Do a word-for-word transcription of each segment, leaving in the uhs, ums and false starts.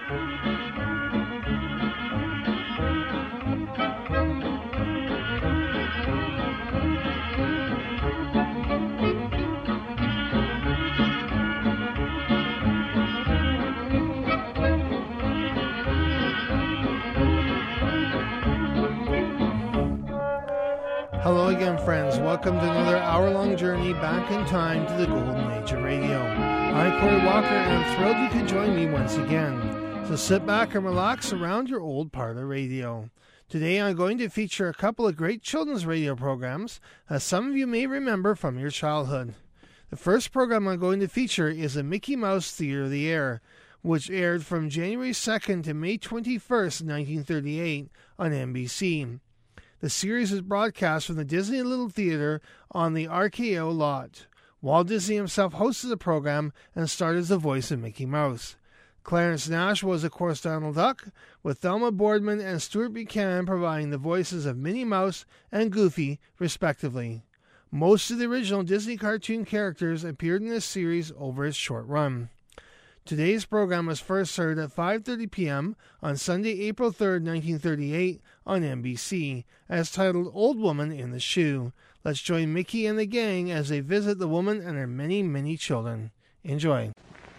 Hello again, friends. Welcome to another hour-long journey back in time to the Golden Age of Radio. I'm Corey Walker, and I'm thrilled you could join me once again. So sit back and relax around your old parlor radio. Today I'm going to feature a couple of great children's radio programs that some of you may remember from your childhood. The first program I'm going to feature is a Mickey Mouse Theater of the Air, which aired from January second to May twenty-first, nineteen thirty-eight on N B C. The series is broadcast from the Disney Little Theater on the R K O lot. Walt Disney himself hosted the program and starred as the voice of Mickey Mouse. Clarence Nash was, of course, Donald Duck, with Thelma Boardman and Stuart Buchanan providing the voices of Minnie Mouse and Goofy, respectively. Most of the original Disney cartoon characters appeared in this series over its short run. Today's program was first aired at five thirty p.m. on Sunday, April third, nineteen thirty-eight on N B C, as titled Old Woman in the Shoe. Let's join Mickey and the gang as they visit the woman and her many, many children. Enjoy.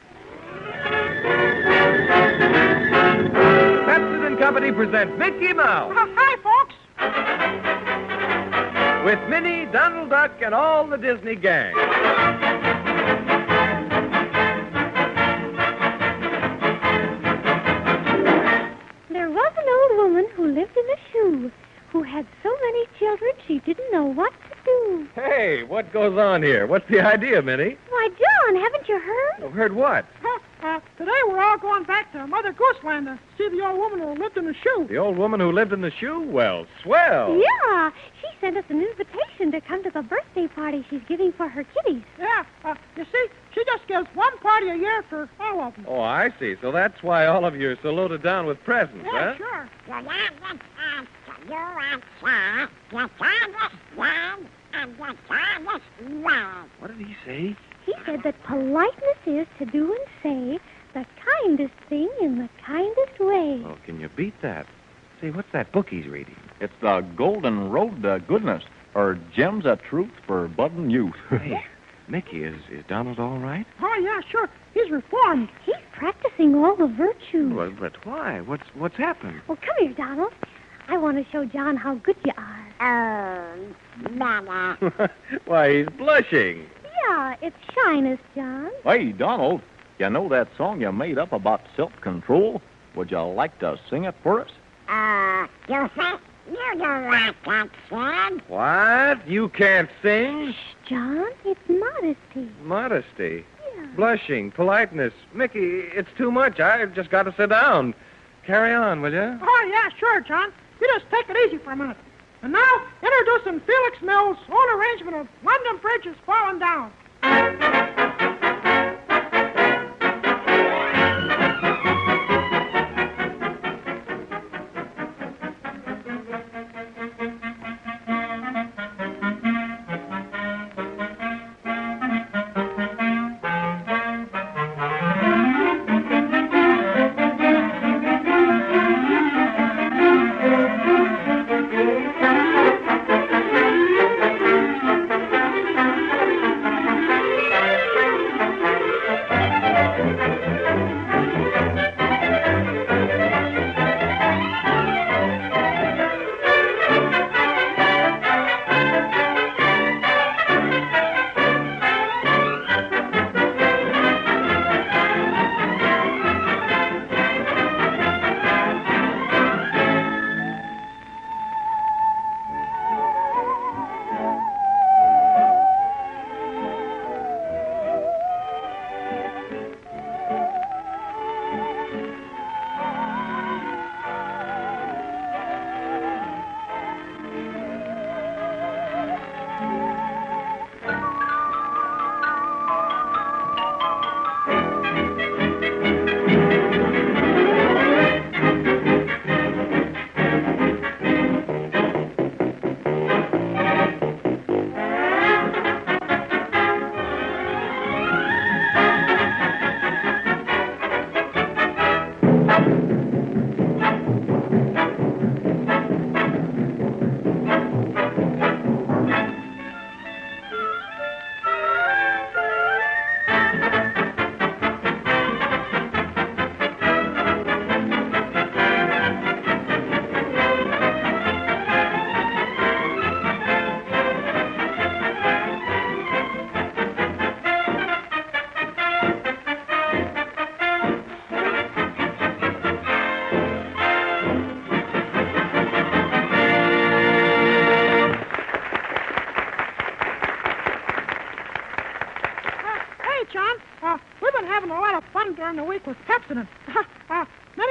Pepsi and Company present Mickey Mouse. Uh, hi, folks. With Minnie, Donald Duck, and all the Disney gang. There was an old woman who lived in a shoe, who had so many children she didn't know what to do. Hey, what goes on here? What's the idea, Minnie? Why, John, haven't you heard? Oh, heard what? Uh, uh, today we're all going back to Mother Goose Land to see the old woman who lived in the shoe. The old woman who lived in the shoe? Well, swell. Yeah, she sent us an invitation to come to the birthday party she's giving for her kitties. Yeah, uh, you see, she just gives one party a year for all of them. Oh, I see. So that's why all of you are so loaded down with presents, Yeah, huh? sure. What did he say? He said that politeness is to do and say the kindest thing in the kindest way. Oh, can you beat that? Say, what's that book he's reading? It's the Golden Road to Goodness, or Gems of Truth for Budding Youth. Hey, Mickey, is, is Donald all right? Oh, yeah, sure. He's reformed. He's practicing all the virtues. Well, but why? What's what's happened? Well, come here, Donald. I want to show John how good you are. Oh, Mama. Why, he's blushing. Yeah, it's shyness, John. Hey, Donald, you know that song you made up about self-control? Would you like to sing it for us? Uh, you think you don't like that, son? What? You can't sing? John, it's modesty. Modesty. Yeah. Blushing, politeness. Mickey, it's too much. I've just got to sit down. Carry on, will you? Oh, yeah, sure, John. You just take it easy for a minute. And now, introducing Felix Mills' own arrangement of London Bridge is Falling Down.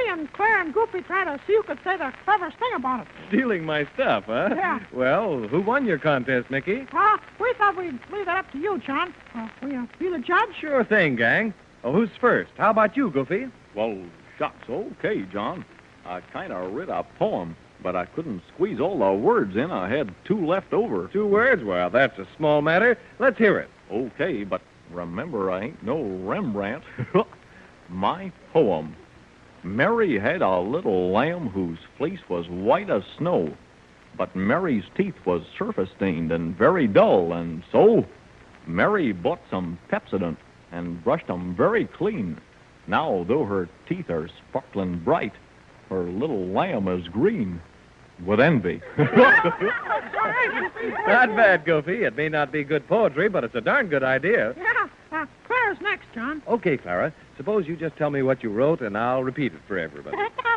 and Claire and Goofy tried to see who could say the cleverest thing about it. Stealing my stuff, huh? Yeah. Well, who won your contest, Mickey? Well, we thought we'd leave that up to you, John. Uh, will you be the judge? Sure thing, gang. Oh, who's first? How about you, Goofy? Well, shucks, okay, John. I kind of read a poem, but I couldn't squeeze all the words in. I had two left over. Two words? Well, that's a small matter. Let's hear it. Okay, but remember, I ain't no Rembrandt. My poem. Mary had a little lamb whose fleece was white as snow, but Mary's teeth was surface-stained and very dull, and so Mary bought some Pepsodent and brushed 'em very clean. Now, though her teeth are sparkling bright, her little lamb is green with envy. Not bad, Goofy. It may not be good poetry, but it's a darn good idea. Yeah. Uh, Claire's next, John. Okay, Clara. Suppose you just tell me what you wrote, and I'll repeat it for everybody.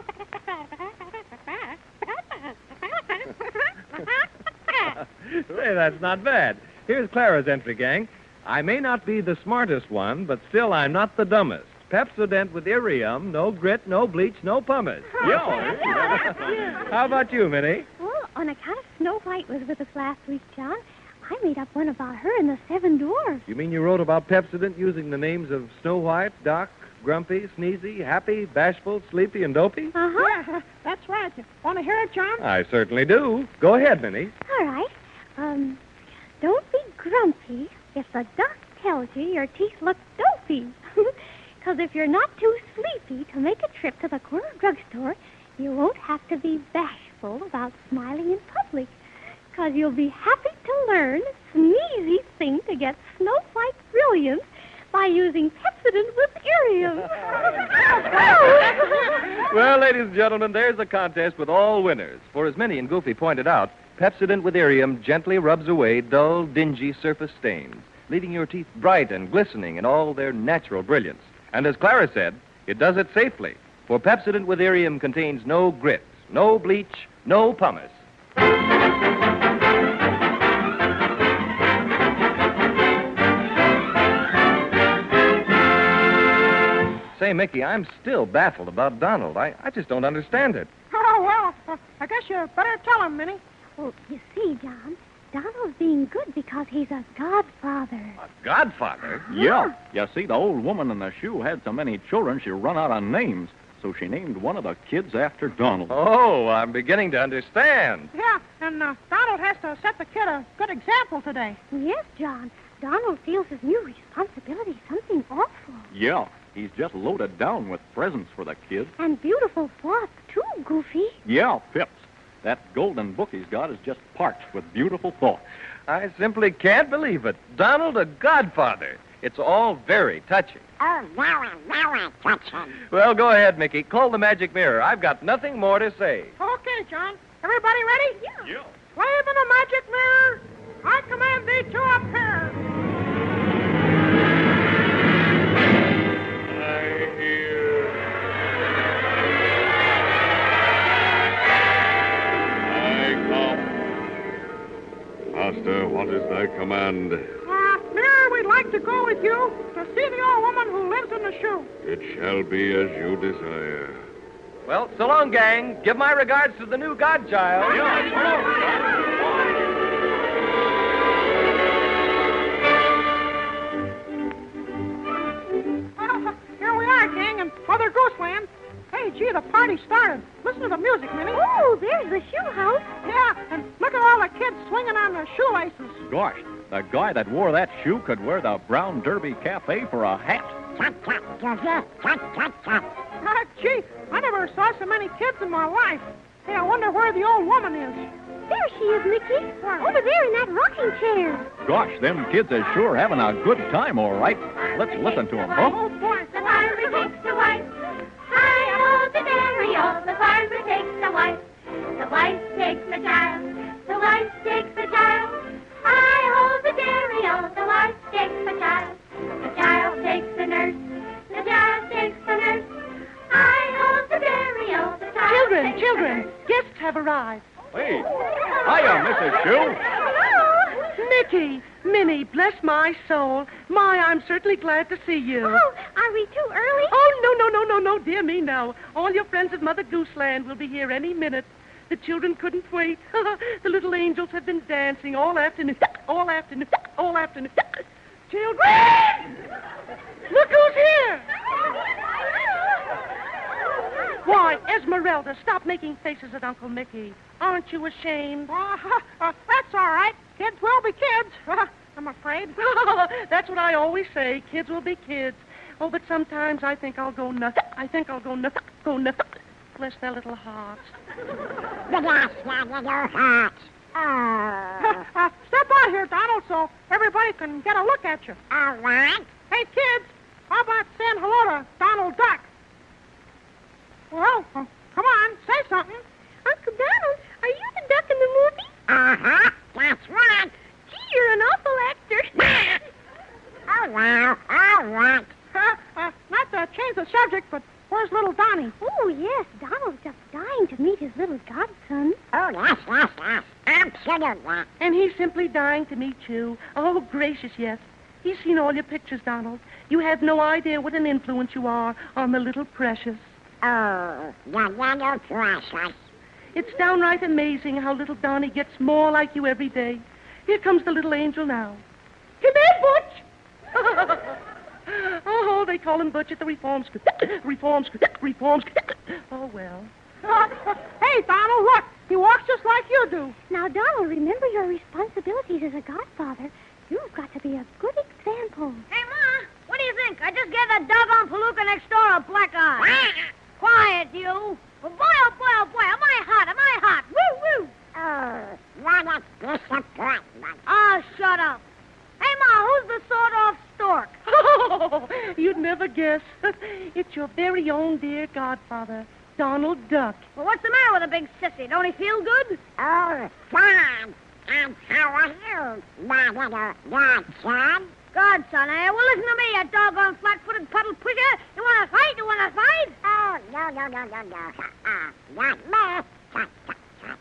Say, that's not bad. Here's Clara's entry, gang. I may not be the smartest one, but still I'm not the dumbest. Pepsodent with Irium, no grit, no bleach, no pumice. Yeah. How about you, Minnie? Well, on account of Snow White was with us last week, John, I made up one about her and the Seven Dwarfs. You mean you wrote about Pepsodent using the names of Snow White, Doc, Grumpy, Sneezy, Happy, Bashful, Sleepy, and Dopey? Uh-huh. Yeah, that's right. Want to hear it, John? I certainly do. Go ahead, Minnie. All right. Um, don't be grumpy if the doc tells you your teeth look dopey. Because if you're not too sleepy to make a trip to the corner drugstore, you won't have to be bashful about smiling in public. Because you'll be happy to learn Sneezy thing to get Snow White brilliance by using Pepsodent with Irium. Well, ladies and gentlemen, there's a contest with all winners. For as Minnie and Goofy pointed out, Pepsodent with Irium gently rubs away dull, dingy surface stains, leaving your teeth bright and glistening in all their natural brilliance. And as Clara said, it does it safely, for Pepsodent with Irium contains no grit, no bleach, no pumice. Say, Mickey, I'm still baffled about Donald. I, I just don't understand it. Oh, well, uh, I guess you better tell him, Minnie. Well, you see, John, Donald's being good because he's a godfather. A godfather? Yeah. You see, the old woman in the shoe had so many children she run out of names, so she named one of the kids after Donald. Oh, I'm beginning to understand. Yeah, and uh, Donald has to set the kid a good example today. Yes, John. Donald feels his new responsibility something awful. Yeah. He's just loaded down with presents for the kids. And beautiful thoughts, too, Goofy. Yeah, Pips. That golden book he's got is just parched with beautiful thoughts. I simply can't believe it. Donald, a godfather. It's all very touching. Oh, very, very touching. Well, go ahead, Mickey. Call the magic mirror. I've got nothing more to say. Okay, John. Everybody ready? Yeah. Yeah. Wave in the magic mirror. I command thee to appear. Master, what is thy command? Uh, Mirror, we'd like to go with you to see the old woman who lives in the shoe. It shall be as you desire. Well, so long, gang. Give my regards to the new godchild. Uh, here we are, gang, in Mother Goose Land. Hey, gee, the party started. Listen to the music, Minnie. Oh, there's the shoe house. Yeah, and look at all the kids swinging on their shoelaces. Gosh, the guy that wore that shoe could wear the Brown Derby Cafe for a hat. Chop, chop, Goofy. Chop, chop, chop. Ah, gee, I never saw so many kids in my life. Hey, I wonder where the old woman is. There she is, Mickey. Over there in that rocking chair. Gosh, them kids is sure having a good time, all right. Let's listen to them, huh? Oh, boy. The farmer takes the wife. Hi-ho, the dairy-o, the farmer takes the wife. The wife takes the child. The wife takes the child. Hi-ho, the dairy-o, the wife takes the child. The child takes the nurse. The child takes the nurse. Hi-ho, the dairy-o, the child Children, takes children, the nurse. guests have arrived. Hey, hiya, Missus Shoe. Hello. Mickey, Minnie, bless my soul. My, I'm certainly glad to see you. Oh, I'm Are we too early? Oh, no, no, no, no, no, dear me, no. All your friends of Mother Gooseland will be here any minute. The children couldn't wait. The little angels have been dancing all afternoon, all afternoon, all afternoon. Children! Look who's here! Why, Esmeralda, stop making faces at Uncle Mickey. Aren't you ashamed? Uh, uh, that's all right. Kids will be kids, I'm afraid. That's what I always say. Kids will be kids. Oh, but sometimes I think I'll go nuts. I think I'll go nuts. Go nuts. Bless their little hearts. Bless their little hearts. Oh. Uh, step out here, Donald, so everybody can get a look at you. All right. Hey, kids, how about saying hello to Donald Duck? Well, uh, come on, say something. Uncle Donald, are you the duck in the movie? Uh-huh. That's right. Gee, you're an awful actor. Oh, well, all right. Uh, uh, not to change the subject, but where's little Donnie? Oh, yes, Donald's just dying to meet his little godson. Oh, yes, yes, yes. Absolutely. And he's simply dying to meet you. Oh, gracious, yes. He's seen all your pictures, Donald. You have no idea what an influence you are on the little precious. Oh, the little precious. It's downright amazing how little Donnie gets more like you every day. Here comes the little angel now. Come here, Butch! Oh, they call him Butch at the reform school. Reform school. Reform school. Oh, well. Hey, Donald, look. He walks just like you do. Now, Donald, remember your responsibilities as a godfather. You've got to be a good example. Hey, Ma, what do you think? I just gave that doggone palooka next door a black eye. Quiet, you. Oh, boy, oh, boy, oh, boy, am I hot, am I hot? Woo, woo. Oh, what a disappointment. Oh, shut up. Hey, Ma, who's the sawed-off stork? Oh, you'd never guess. It's your very own dear godfather, Donald Duck. Well, what's the matter with a big sissy? Don't he feel good? Oh, fine. And how are you, my little godson? Godson, eh? Well, listen to me, you doggone flat-footed puddle pusher. You want to fight? You want to fight? Oh, no, no, no, no, no. Uh, not me. Shut, shut, shut.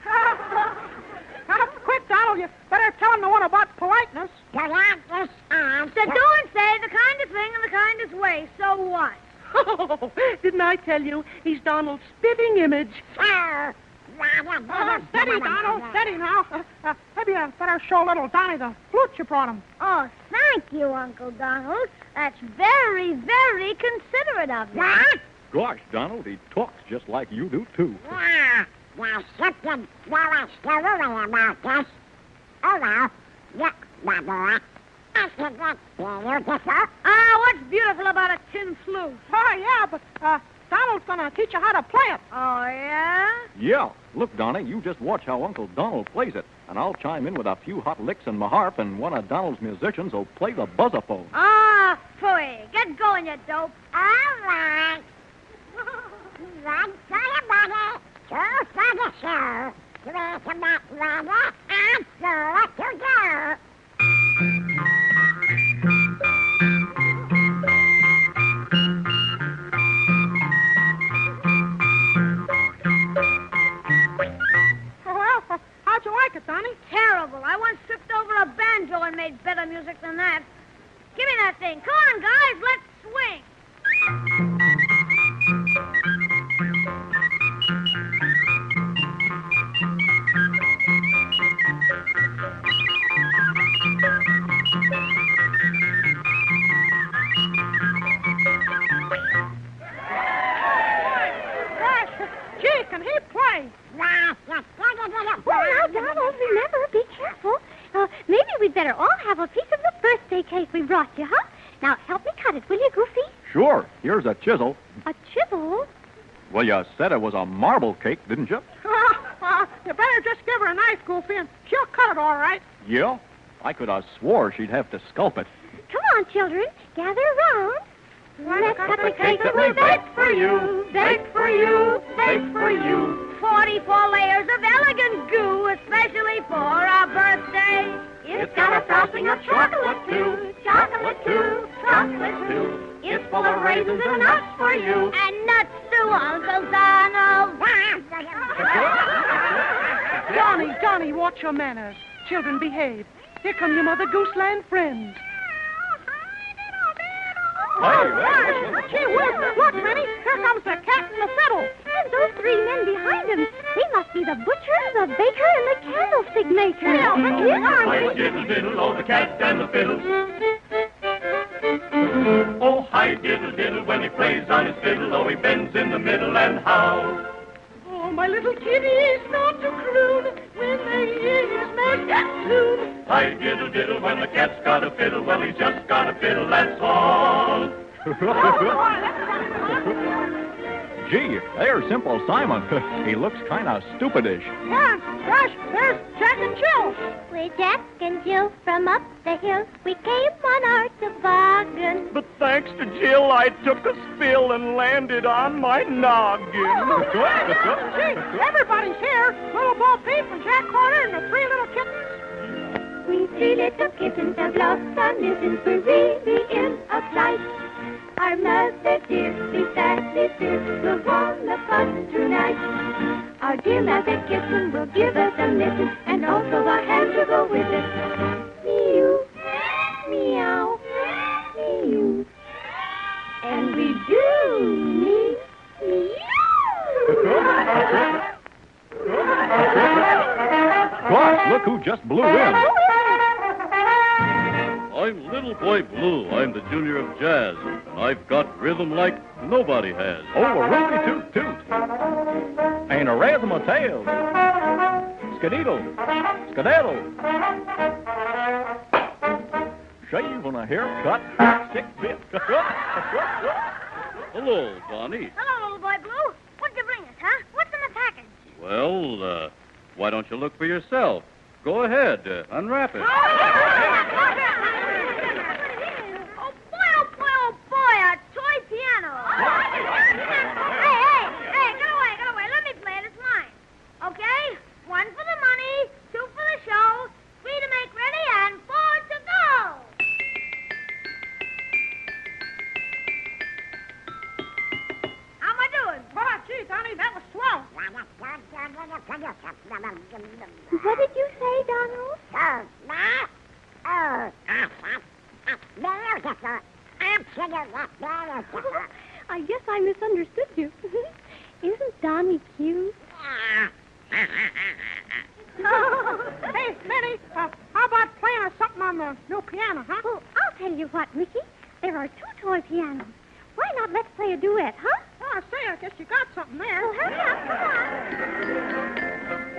Uh, quick, Donald, you better tell him the one about politeness. Politeness and... So do and say the kindest thing in the kindest way. So what? Oh, didn't I tell you? He's Donald's spitting image. Sir. Uh, steady, Donald, steady now. Uh, uh, maybe you better show little Donnie the flute you brought him. Oh, thank you, Uncle Donald. That's very, very considerate of you. What? Gosh, Donald, he talks just like you do, too. Yeah. There's something very scary about this. Oh, well. Look, my boy. Isn't that beautiful? Ah, what's beautiful about a tin flute? Oh, yeah, but uh, Donald's going to teach you how to play it. Oh, yeah? Yeah. Look, Donnie, you just watch how Uncle Donald plays it, and I'll chime in with a few hot licks in my harp, and one of Donald's musicians will play the buzzophone. Ah, phooey. Get going, you dope. All right. One for the money, two for the show, three to make ready, and four to go. Well, uh, how'd you like it, Donnie? Terrible. I once tripped over a banjo and made better music than that. Give me that thing. Come on, guys. Let's swing. Gosh, gee, can he play? Well, just take it to the Oh, now, Donald, remember, be careful. Uh, maybe we'd better all have a piece of the birthday cake we brought you, huh? Now, help me cut it, will you, Goofy? Sure. Here's a chisel. A chisel? Well, you said it was a marble cake, didn't you? Uh, uh, you better just give her a knife, Goofy, and she'll cut it all right. Yeah. I could have swore she'd have to sculpt it. Come on, children. Gather around. Let's cut the cake that we baked for you, baked for you, baked for you. Forty-four layers of elegant goo, especially for our birthday. It's got a frosting of chocolate, too, chocolate, too, chocolate, too. It's full of raisins and nuts for you. And nuts to Uncle Donald. Johnny, Johnny, watch your manners. Children, behave. Here come your Mother Gooseland friends. Oh, gee whiz, look, Minnie, here comes the cat and the fiddle. And those three men behind him, they must be the butcher, the baker, and the candlestick maker. Yeah, but you are. Hi, diddle, diddle, oh, the cat and the fiddle. Oh, hi, diddle, diddle, when he plays on his fiddle, oh, he bends in the middle and howls. Oh, my little kitties start to croon when they hear his magic tune. Hi, diddle, diddle, when the cat's got a fiddle, well, he's just got a fiddle, that's all. Gee, there's Simple Simon. He looks kind of stupidish. Yeah, gosh, there's Jack and Jill. We're Jack and Jill from up the hill. We came on our toboggan. But thanks to Jill, I took a spill and landed on my noggin. Gee, everybody's here. Little Bo Peep and Jack Horner and the three little kittens. We three little kittens have lost our mittens. We're really in a plight. Our mother dearly, sadly fears we'll want the fun tonight. Our dear mother kitten will give us a mitten and also a hand to go with it. Mew, meow, mew. And we do mew, meow. Gosh, look who just blew in. I'm Little Boy Blue. I'm the junior of jazz, and I've got rhythm like nobody has. Oh, a roopy toot toot. And a razzmatazz. Skadeedle. Skedaddle. Shave on a haircut. Stick bit. Hello, Bonnie. Hello, little boy Blue. What'd you bring us, huh? What's in the package? Well, uh, why don't you look for yourself? Go ahead, uh, unwrap it. Oh, boy, oh, boy, oh, boy, a toy piano. Hey, hey, hey, get away, get away. Let me play it. It's mine. Okay? One for the money, two for the show, three to make ready, and four to go. How am I doing? Oh, gee, Donnie, that was swell. What did you say, Donald? Oh, that? Oh, beautiful. Absolutely beautiful. I guess I misunderstood you. Isn't Donnie cute? Hey, Minnie, uh, how about playing us something on the new piano, huh? Well, I'll tell you what, Mickey. There are two toy pianos. Why not let's play a duet, huh? Oh, say, I guess you got something there. Well, hurry up, come on.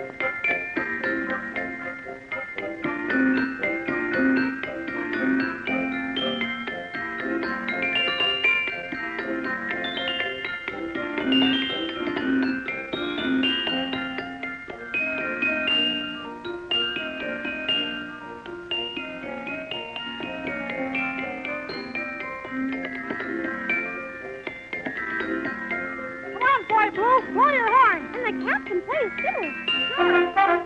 Blue, blow your horn. And the cat can play his fiddle.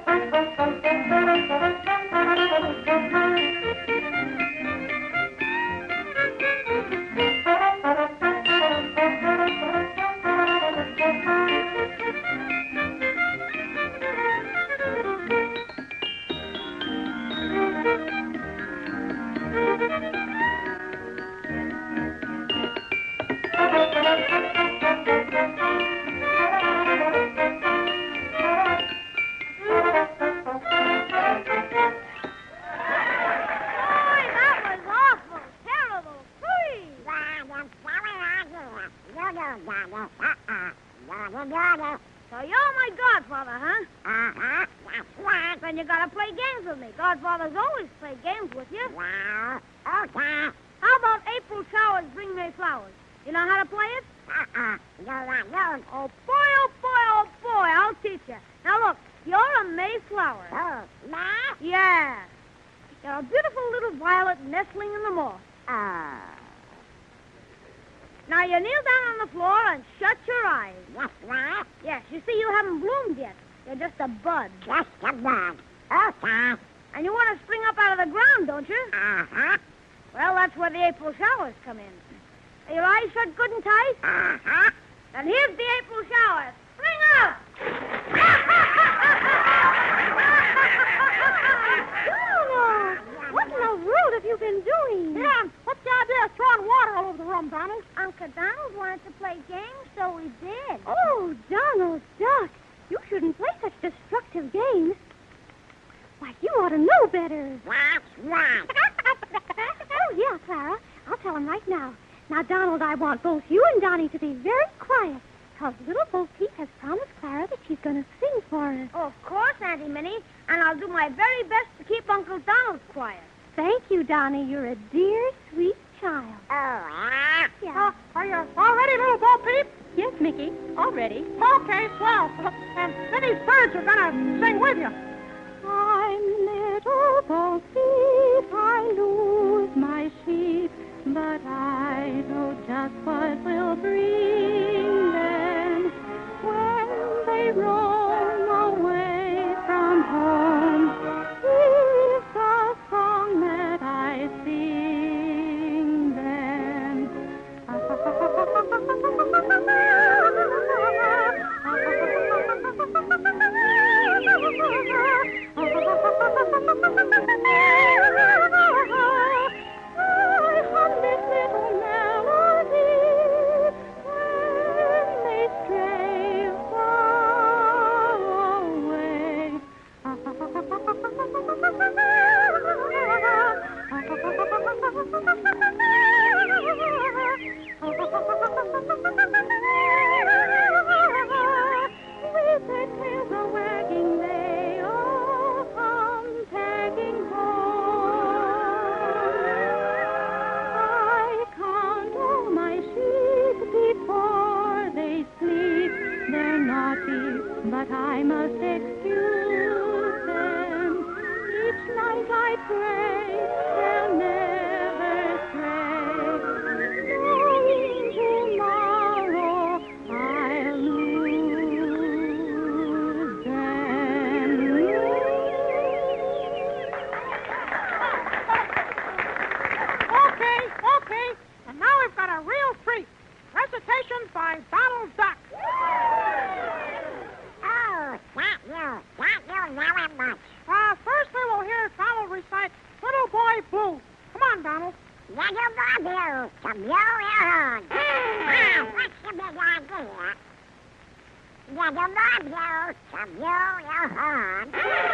So you're my godfather, huh? Uh-huh, that's right. Then you gotta play games with me. Godfathers always play games with you. Well, okay. How about April showers bring May flowers? You know how to play it? Uh-uh, you're not known. Oh, boy, oh, boy, oh, boy, I'll teach you. Now, look, you're a Mayflower. Oh, ma? Yeah. You're a beautiful little violet nestling in the moss. Oh. Now, you kneel down on the floor and shut your eyes. Yes, ma? Yes, you see, you haven't bloomed yet. You're just a bud. Just a bud. Okay. And you want to spring up out of the ground, don't you? Uh-huh. Well, that's where the April showers come in. Are your eyes shut good and tight? Uh-huh. Then here's the April showers. Spring up! Donald, what in the world have you been doing? Yeah, what's the idea of throwing water all over the room, Donnie? head. Oh, Donald Duck, you shouldn't play such destructive games. Why, you ought to know better. That's right. Oh, yeah, Clara. I'll tell him right now. Now, Donald, I want both you and Donnie to be very quiet, because little Bo Peep has promised Clara that she's going to sing for her. Oh, of course, Auntie Minnie. And I'll do my very best to keep Uncle Donald quiet. Thank you, Donnie. You're a dear, sweet child. Oh, uh, Yeah. Uh, are you all ready, little Bo Peep? Yes, Mickey. All ready. Okay, swell. And Minnie's birds are going to sing with you. I'm little Bo Peep, I lose my sheep, but I know just what will bring them when they roam away from home. Here's the song that I sing them. I hum this little melody when they stray far away. With their tails a wagging, they all come tagging home. I count all my sheep before they sleep. They're naughty, but I must excuse them. Each night I pray they'll never stray. Knowing tomorrow I'll lose them. Okay, okay. And now we've got a real treat. Recitations by Donald Duck. oh, that you, that you very much. Uh, first we will hear Donald recite Little Boy Blue. Come on, Donald. Little boy blue, to blow your horn. Ah, what's the big idea? Little boy blue, to blow your horn.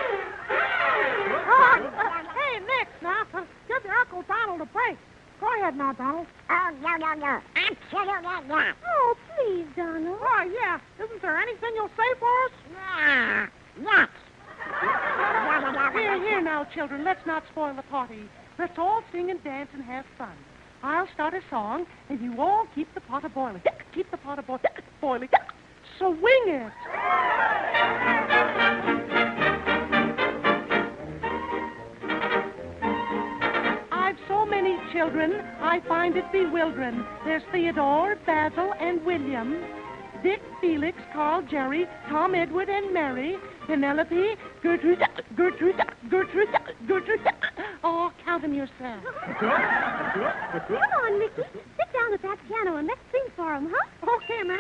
Uh, uh, hey, Nick, now, uh, give your Uncle Donald a break. Go ahead now, Donald. Oh, no, no, no. Absolutely not. Oh, please, Donald. Oh, yeah. Isn't there anything you'll say for us? Yeah, nuts. Here, here now, children. Let's not spoil the party. Let's all sing and dance and have fun. I'll start a song, and you all keep the pot a boiling. Keep the pot a bo- boiling. So wing it. I've so many children, I find it bewildering. There's Theodore, Basil, and William. Dick, Felix, Carl, Jerry, Tom, Edward, and Mary, Penelope, Gertrude, Gertrude, Gertrude, Gertrude. Oh, count them yourself. Come on, Mickey. Sit down at that piano and let's sing for him, huh? Okay, Minnie.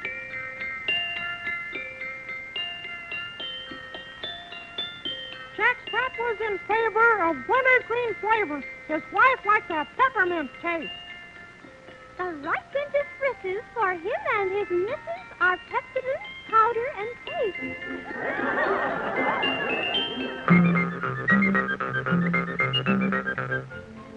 Jack Sprat was in favor of wintergreen flavors. His wife liked a peppermint taste. The right dentifrices for him and his missus are pepsodent, powder, and paste.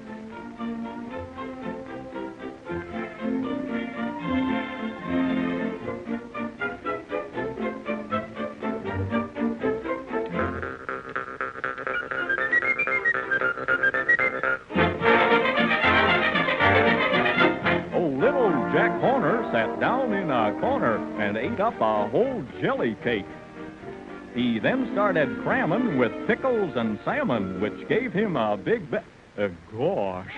Jack Horner sat down in a corner and ate up a whole jelly cake. He then started cramming with pickles and salmon, which gave him a big be- uh, gosh.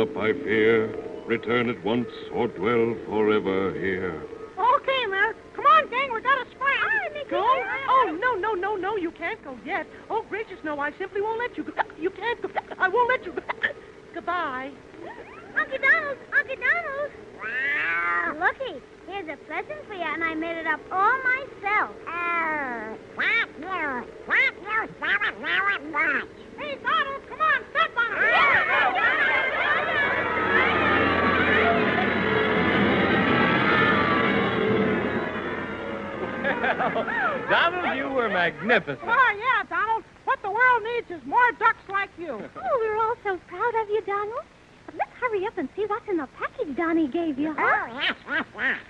up, I fear. Return at once or dwell forever here. Okay, Mayor. Come on, gang. We got to sprint. Go? Oh, no, no, no, no. You can't go yet. Oh, gracious, no. I simply won't let you go. You can't go. I won't let you go. Goodbye. Uncle Donald, Uncle Donald. Looky, here's a present for you, and I made it up all myself. Oh, thank you. Thank you very, very much. Hey, Donald, come on. Step on it. Donald, you were magnificent. Oh, yeah, Donald. What the world needs is more ducks like you. Oh, we're all so proud of you, Donald. But let's hurry up and see what's in the package Donnie gave you, huh? Oh, yes, yes, yes.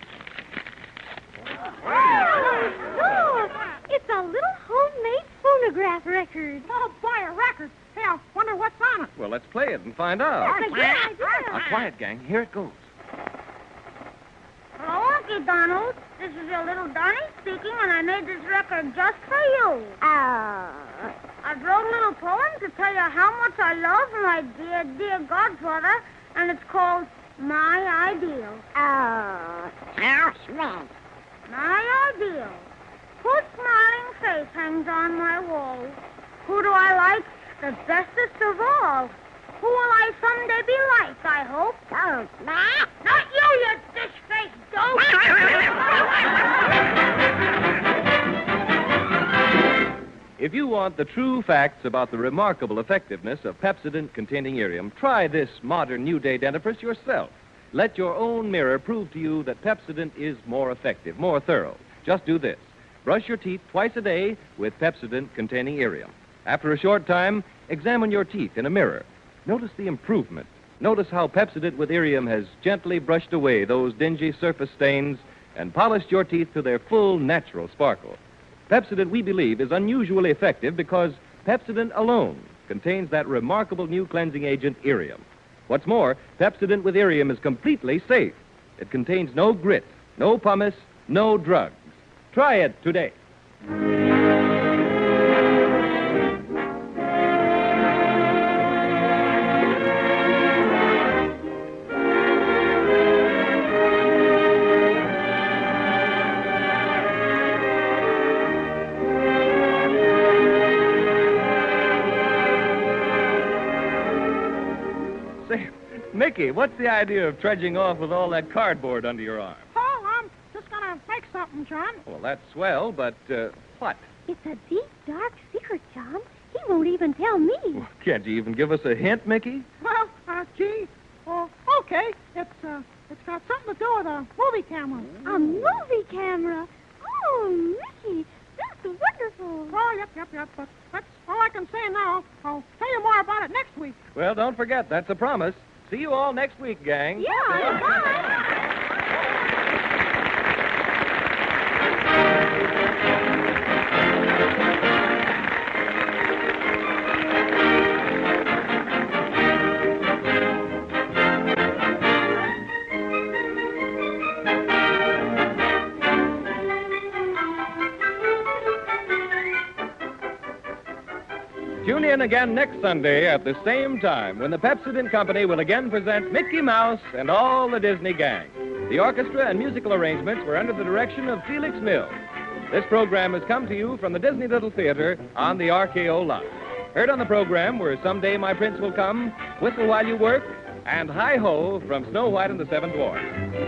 Oh, look! It's a little homemade phonograph record. Oh, boy, a record. Hey, I wonder what's on it. Well, let's play it and find out. That's a good idea. Now, quiet, gang. Here it goes. Oh, Uncle Donald, this is your little Donnie speaking, and I made this record just for you. Oh, I wrote a little poem to tell you how much I love my dear, dear godfather, and it's called My Ideal. oh, how sweet. My ideal. Whose smiling face hangs on my wall? Who do I like the bestest of all? Who will I someday be like, I hope? Oh, Matt. Not you, you dish-faced dope! If you want the true facts about the remarkable effectiveness of Pepsodent-containing Irium, try this modern New Day dentifrice yourself. Let your own mirror prove to you that Pepsodent is more effective, more thorough. Just do this. Brush your teeth twice a day with Pepsodent-containing Irium. After a short time, examine your teeth in a mirror. Notice the improvement. Notice how Pepsodent with Irium has gently brushed away those dingy surface stains and polished your teeth to their full natural sparkle. Pepsodent, we believe, is unusually effective because Pepsodent alone contains that remarkable new cleansing agent, Irium. What's more, Pepsodent with Irium is completely safe. It contains no grit, no pumice, no drugs. Try it today. Mickey, what's the idea of trudging off with all that cardboard under your arm? Oh, I'm just going to make something, John. Well, that's swell, but uh, what? It's a deep, dark secret, John. He won't even tell me. Well, can't you even give us a hint, Mickey? Well, uh, gee, oh, okay. It's, uh, it's got something to do with a movie camera. A movie camera? Oh, Mickey, that's wonderful. Oh, yep, yep, yep. But that's all I can say now. I'll tell you more about it next week. Well, don't forget, that's a promise. See you all next week, gang. Yeah, bye. Tune in again next Sunday at the same time when the Pepsodent Company will again present Mickey Mouse and all the Disney gang. The orchestra and musical arrangements were under the direction of Felix Mills. This program has come to you from the Disney Little Theater on the R K O lot. Heard on the program were Someday My Prince Will Come, Whistle While You Work, and Hi-Ho from Snow White and the Seven Dwarfs.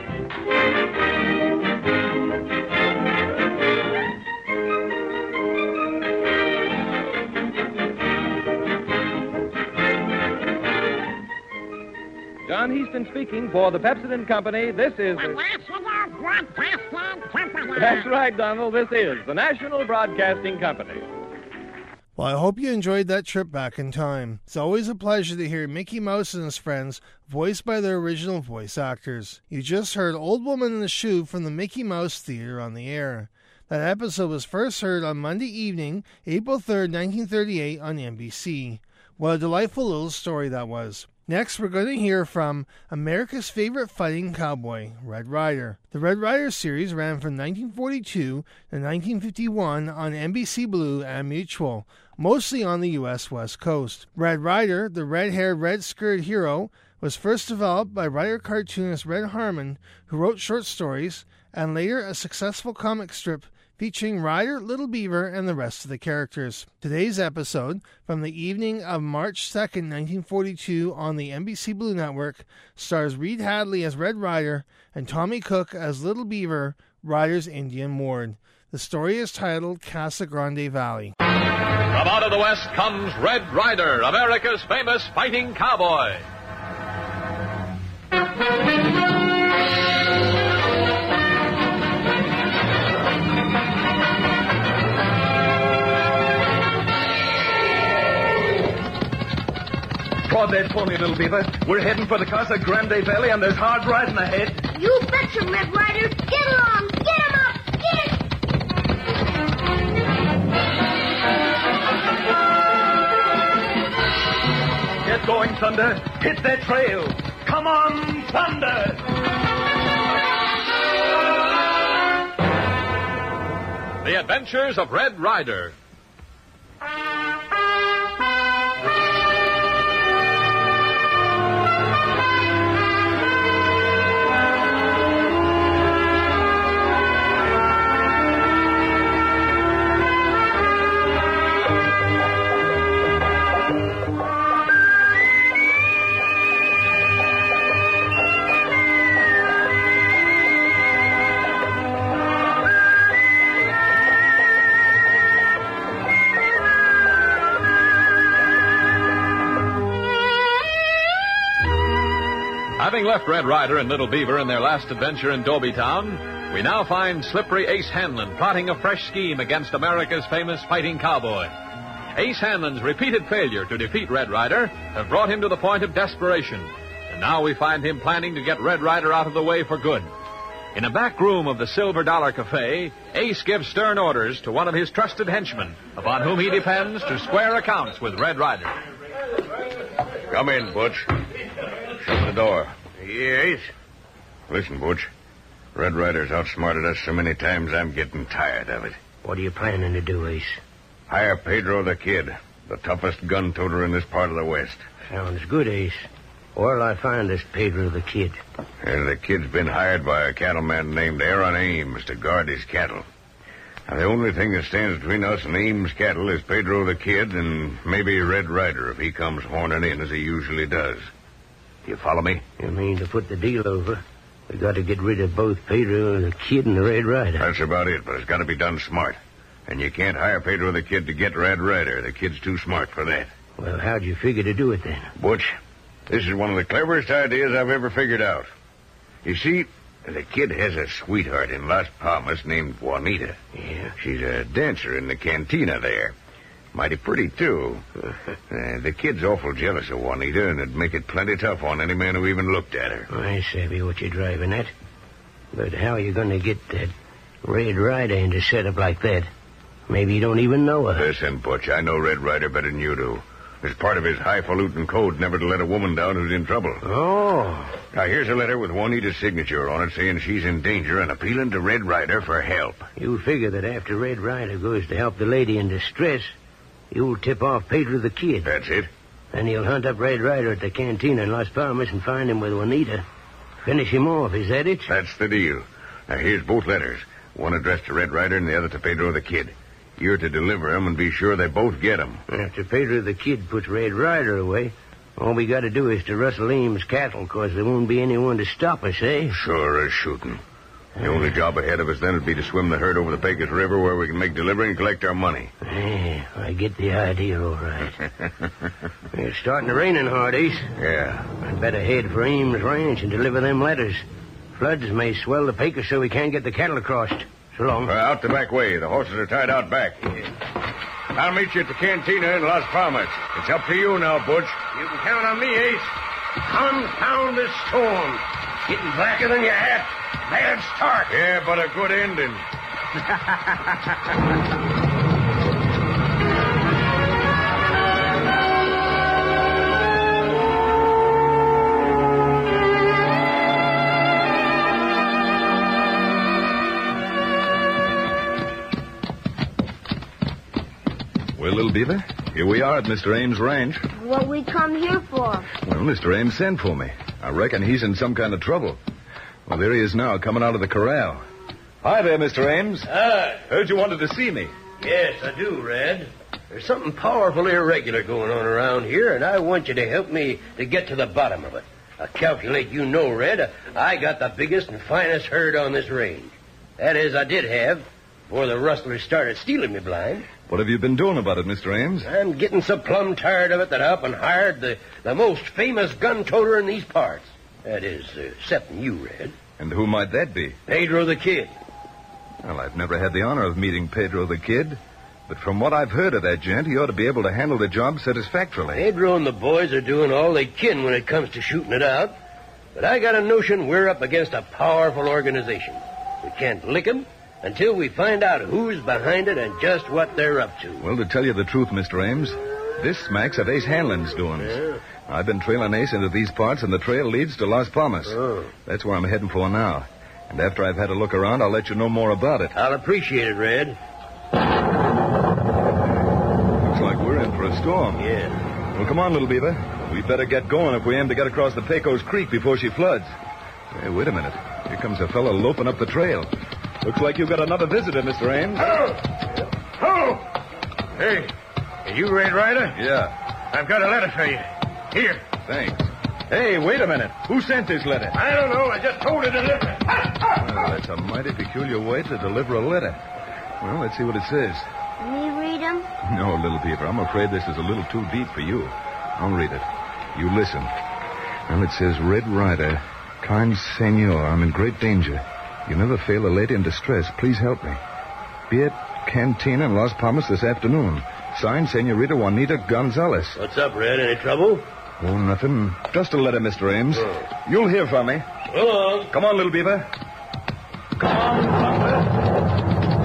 John Heaston speaking for the Pepsodent Company. This is... The National Broadcasting Company. That's right, Donald. This is the National Broadcasting Company. Well, I hope you enjoyed that trip back in time. It's always a pleasure to hear Mickey Mouse and his friends voiced by their original voice actors. You just heard Old Woman in the Shoe from the Mickey Mouse Theater on the air. That episode was first heard on Monday evening, April third, nineteen thirty-eight on N B C. What a delightful little story that was. Next, we're going to hear from America's favorite fighting cowboy, Red Ryder. The Red Ryder series ran from nineteen forty-two to nineteen fifty-one on N B C Blue and Mutual, mostly on the U S West Coast. Red Ryder, the red-haired, red-skirted hero, was first developed by writer-cartoonist Red Harmon, who wrote short stories, and later a successful comic strip featuring Ryder, Little Beaver, and the rest of the characters. Today's episode, from the evening of March second, nineteen forty-two, on the N B C Blue Network, stars Reed Hadley as Red Ryder and Tommy Cook as Little Beaver, Ryder's Indian ward. The story is titled Casa Grande Valley. From out of the West comes Red Ryder, America's famous fighting cowboy. Draw that pony, Little Beaver. We're heading for the Casa Grande Valley, and there's hard riding ahead. You betcha, Red Ryder. Get along. Get him up. Get! Get going, Thunder. Hit that trail. Come on, Thunder! The Adventures of Red Ryder. Having left Red Ryder and Little Beaver in their last adventure in Tobytown, we now find slippery Ace Hanlon plotting a fresh scheme against America's famous fighting cowboy. Ace Hanlon's repeated failure to defeat Red Ryder have brought him to the point of desperation, and now we find him planning to get Red Ryder out of the way for good. In a back room of the Silver Dollar Cafe, Ace gives stern orders to one of his trusted henchmen, upon whom he depends to square accounts with Red Ryder. Come in, Butch. Shut the door. Yes? Listen, Butch. Red Ryder's outsmarted us so many times I'm getting tired of it. What are you planning to do, Ace? Hire Pedro the Kid, the toughest gun-toter in this part of the West. Sounds good, Ace. Where'll I find this Pedro the Kid? And the kid's been hired by a cattleman named Aaron Ames to guard his cattle. Now, the only thing that stands between us and Ames' cattle is Pedro the Kid and maybe Red Ryder if he comes horning in as he usually does. You follow me? You mean to put the deal over? We got to get rid of both Pedro the Kid and the Red Ryder. That's about it, but it's got to be done smart. And you can't hire Pedro the Kid to get Red Ryder. The kid's too smart for that. Well, how'd you figure to do it then? Butch, this is one of the cleverest ideas I've ever figured out. You see, the kid has a sweetheart in Las Palmas named Juanita. Yeah? She's a dancer in the cantina there. Mighty pretty, too. uh, the kid's awful jealous of Juanita, and it'd make it plenty tough on any man who even looked at her. I savvy what you're driving at. But how are you going to get that Red Ryder into setup like that? Maybe you don't even know her. Listen, Butch, I know Red Ryder better than you do. It's part of his highfalutin code never to let a woman down who's in trouble. Oh. Now, here's a letter with Juanita's signature on it saying she's in danger and appealing to Red Ryder for help. You figure that after Red Ryder goes to help the lady in distress, you'll tip off Pedro the Kid. That's it. Then he'll hunt up Red Ryder at the cantina in Las Palmas and find him with Juanita. Finish him off, is that it? That's the deal. Now, here's both letters. One addressed to Red Ryder and the other to Pedro the Kid. You're to deliver them and be sure they both get them. After Pedro the Kid puts Red Ryder away, all we got to do is to rustle Ames' cattle, because there won't be anyone to stop us, eh? Sure as shooting. The only job ahead of us then would be to swim the herd over the Pecos River where we can make delivery and collect our money. Yeah, I get the idea, all right. It's starting to raining hard, Ace. Yeah. I'd better head for Ames' ranch and deliver them letters. Floods may swell the Pecos so we can't get the cattle across. So long. Uh, out the back way. The horses are tied out back. Yeah. I'll meet you at the cantina in Las Palmas. It's up to you now, Butch. You can count on me, Ace. Confound this storm. Getting blacker than your hat. Bad start. Yeah, but a good ending. Well, Little Beaver, here we are at Mister Ames' ranch. what we come here for. Well, Mister Ames sent for me. I reckon he's in some kind of trouble. Well, there he is now, coming out of the corral. Hi there, Mister Ames. Hi. Heard you wanted to see me. Yes, I do, Red. There's something powerful irregular going on around here, and I want you to help me to get to the bottom of it. I calculate you know, Red, I got the biggest and finest herd on this range. That is, I did have, before the rustlers started stealing me blind. What have you been doing about it, Mister Ames? I'm getting so plumb tired of it that I up and hired the, the most famous gun-toter in these parts. That is, uh, excepting you, Red. And who might that be? Pedro the Kid. Well, I've never had the honor of meeting Pedro the Kid. But from what I've heard of that gent, he ought to be able to handle the job satisfactorily. Pedro and the boys are doing all they can when it comes to shooting it out. But I got a notion we're up against a powerful organization. We can't lick 'em until we find out who's behind it and just what they're up to. Well, to tell you the truth, Mister Ames, this smacks of Ace Hanlon's doings. Yeah. I've been trailing Ace into these parts, and the trail leads to Las Palmas. Oh. That's where I'm heading for now. And after I've had a look around, I'll let you know more about it. I'll appreciate it, Red. Looks like we're in for a storm. Yeah. Well, come on, little beaver. We'd better get going if we aim to get across the Pecos Creek before she floods. Hey, wait a minute. Here comes a fellow loping up the trail. Looks like you've got another visitor, Mister Ames. Oh! Oh! Hey, are you Red Ryder? Yeah. I've got a letter for you. Here. Thanks. Hey, wait a minute. Who sent this letter? I don't know. I just told her to deliver. Well, that's a mighty peculiar way to deliver a letter. Well, let's see what it says. Me read 'em? No, little beaver. I'm afraid this is a little too deep for you. I'll read it. You listen. Well, it says, Red Ryder, kind senor, I'm in great danger. You never fail a lady in distress. Please help me. Be at Cantina in Las Palmas this afternoon. Signed, Senorita Juanita Gonzalez. What's up, Red? Any trouble? Oh, nothing. Just a letter, Mister Ames. Oh. You'll hear from me. Go on. Come on, little beaver. Come on, Thunder.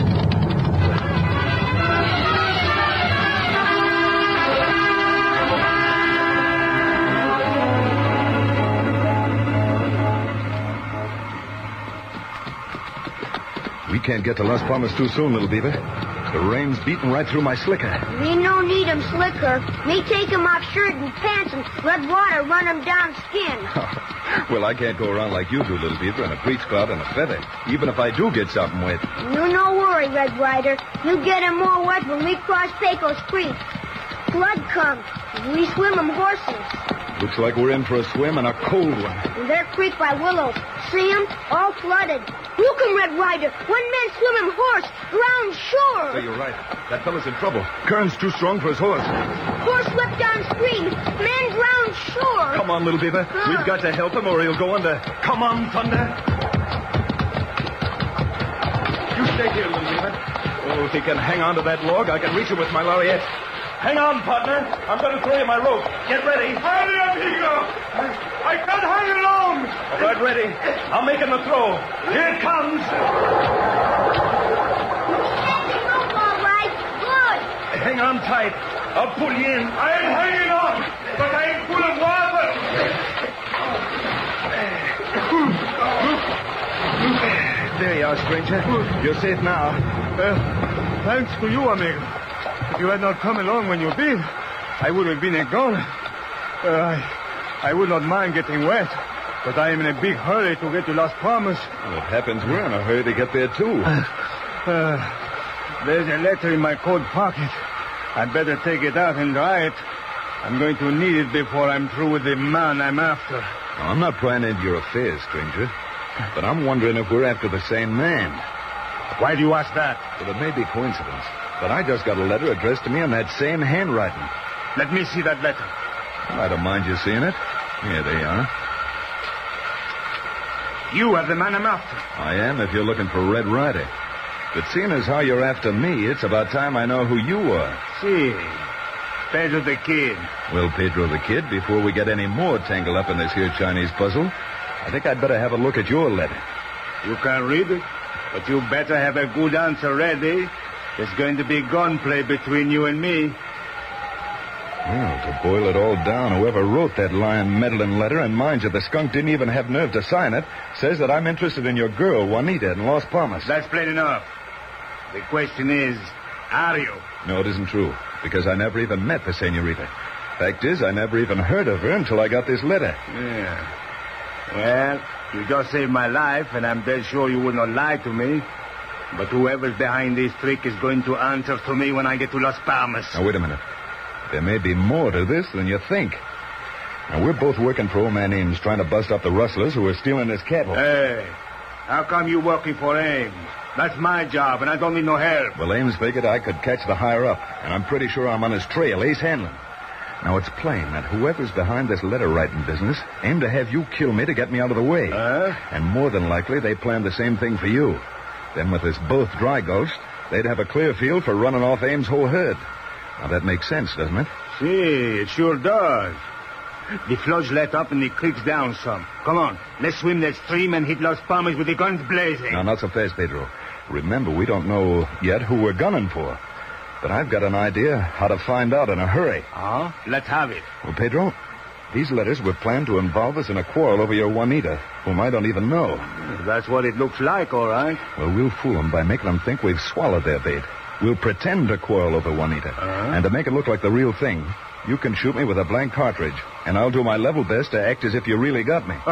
We can't get to Las Palmas too soon, little beaver. The rain's beating right through my slicker. Me no need 'em slicker. Me take 'em off shirt and pants and let water run 'em down skin. Well, I can't go around like you do, little beaver, in a breech clout and a feather. Even if I do get something wet. You no worry, Red Ryder. You get 'em more wet when we cross Pecos Creek. Flood comes. We swim 'em horses. Looks like we're in for a swim and a cold one. And their creek by Willow. See 'em? All flooded. Look 'em, Red Ryder. One man swim 'em horse. Ground shore. Oh, you're right. That fellow's in trouble. Current's too strong for his horse. Horse swept downstream. Man drowned shore. Come on, little beaver. Huh. We've got to help him or he'll go under. Come on, Thunder. You stay here, little beaver. Oh, if he can hang on to that log, I can reach him with my lariat. Hang on, partner. I'm going to throw you my rope. Get ready. Hurry up, Higo. I can't hang along. All right, ready. I'm making the throw. Here it comes. All right. Good. Hang on tight. I'll pull you in. I'm hanging on, but I ain't full of water. There you are, stranger. You're safe now. Uh, thanks to you, amigo. If you had not come along when you did, I would have been a goner. Uh, I, I would not mind getting wet, but I am in a big hurry to get to Las Palmas. Well, it happens we're in a hurry to get there, too. Uh, there's a letter in my coat pocket. I'd better take it out and dry it. I'm going to need it before I'm through with the man I'm after. Now, I'm not prying into your affairs, stranger, but I'm wondering if we're after the same man. Why do you ask that? Well, it may be coincidence, but I just got a letter addressed to me in that same handwriting. Let me see that letter. Well, I don't mind you seeing it. Here they are. You are the man I'm after. I am, if you're looking for Red Ryder. But seeing as how you're after me, it's about time I know who you are. See, Pedro the Kid. Well, Pedro the Kid, before we get any more tangled up in this here Chinese puzzle, I think I'd better have a look at your letter. You can read it, but you better have a good answer ready. There's going to be gunplay between you and me. Well, to boil it all down, whoever wrote that lying, meddling letter, and mind you, the skunk didn't even have nerve to sign it, says that I'm interested in your girl, Juanita, in Las Palmas. That's plain enough. The question is, are you? No, it isn't true, because I never even met the senorita. Fact is, I never even heard of her until I got this letter. Yeah. Well, you just saved my life, and I'm dead sure you would not lie to me. But whoever's behind this trick is going to answer to me when I get to Las Palmas. Now, wait a minute. There may be more to this than you think. Now, we're both working for old man Ames, trying to bust up the rustlers who are stealing his cattle. Hey, how come you working for Ames? That's my job, and I don't need no help. Well, Ames figured I could catch the higher-up, and I'm pretty sure I'm on his trail, Ace Hanlon. Now, it's plain that whoever's behind this letter-writing business aimed to have you kill me to get me out of the way. Uh? And more than likely, they planned the same thing for you. Then with us both dry gulched, they'd have a clear field for running off Ames' whole herd. Now, that makes sense, doesn't it? See, it sure does. The flood's let up and the creek's down some. Come on, let's swim that stream and hit Las Palmas with the guns blazing. No, not so fast, Pedro. Remember, we don't know yet who we're gunning for. But I've got an idea how to find out in a hurry. Huh? Let's have it. Well, Pedro, these letters were planned to involve us in a quarrel over your Juanita, whom I don't even know. That's what it looks like, all right. Well, we'll fool them by making them think we've swallowed their bait. We'll pretend to quarrel over Juanita. Uh-huh. And to make it look like the real thing, you can shoot me with a blank cartridge, and I'll do my level best to act as if you really got me.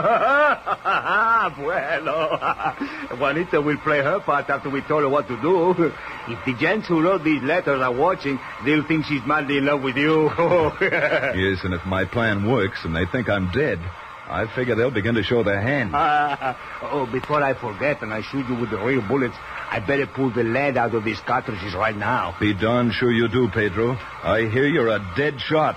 Bueno. Juanita will play her part after we told her what to do. If the gents who wrote these letters are watching, they'll think she's madly in love with you. Yes, and if my plan works and they think I'm dead, I figure they'll begin to show their hand. Oh, before I forget and I shoot you with the real bullets, I better pull the lead out of these cartridges right now. Be darn sure you do, Pedro. I hear you're a dead shot.